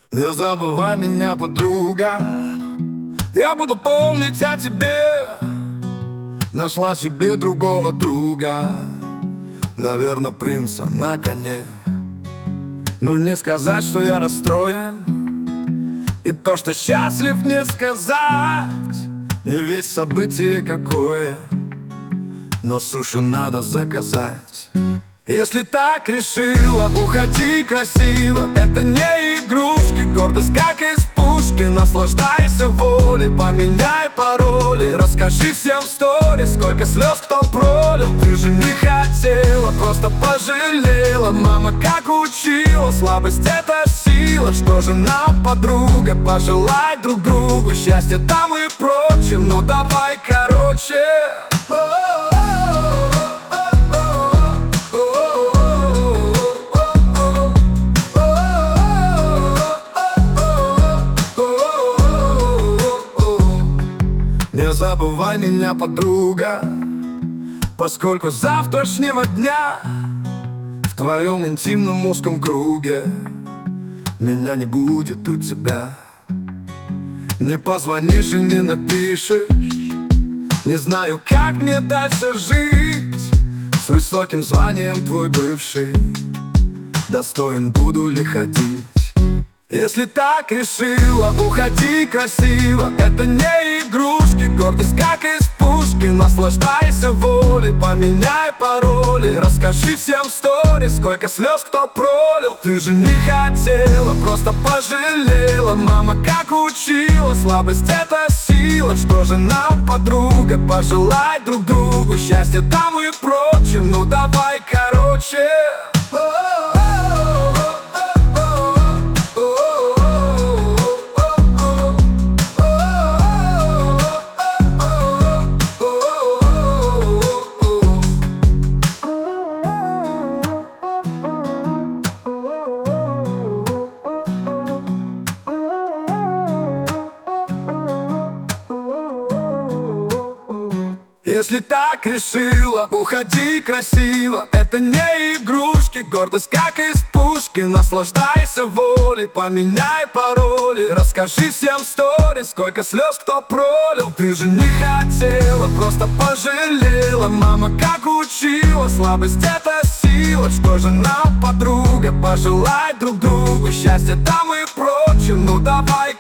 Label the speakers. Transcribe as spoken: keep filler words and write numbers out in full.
Speaker 1: Не забывай меня, подруга, я буду помнить о тебе. Нашла себе другого друга, наверное, принца на коне. Ну не сказать, что я расстроен, и то, что счастлив, не сказать. И ведь событие какое, но суши надо заказать. Если так решила, уходи красиво. Это не игрушки, гордость как из пушки. Наслаждайся волей, поменяй пароли. Расскажи всем в сторе, сколько слез кто пролил. Ты же не хотела, просто пожалела. Мама как учила, слабость это сила. Что же нам, подруга, пожелай друг другу счастья там и прочим. Ну давай короче. Не забывай меня, подруга, поскольку с завтрашнего дня в твоем интимном узком круге меня не будет у тебя. Не позвонишь и не напишешь, не знаю, как мне дальше жить. С высоким званием твой бывший, достоин буду ли ходить? Если так решила, уходи красиво. Это не игрушки, гордость как из пушки. Наслаждайся волей, поменяй пароли. Расскажи всем в сторе, сколько слез кто пролил. Ты же не хотела, просто пожалела. Мама как учила, слабость это сила. Что же нам, подруга, пожелай друг другу счастья там и прочим. Ну давай короче. Если так решила, уходи красиво. Это не игрушки, гордость как из пушки. Наслаждайся волей, поменяй пароли. Расскажи всем в сторе, сколько слез кто пролил. Ты же не хотела, просто пожалела. Мама как учила, слабость это сила. Что же нам, подруга, пожелай друг другу счастья там и прочим. Ну давай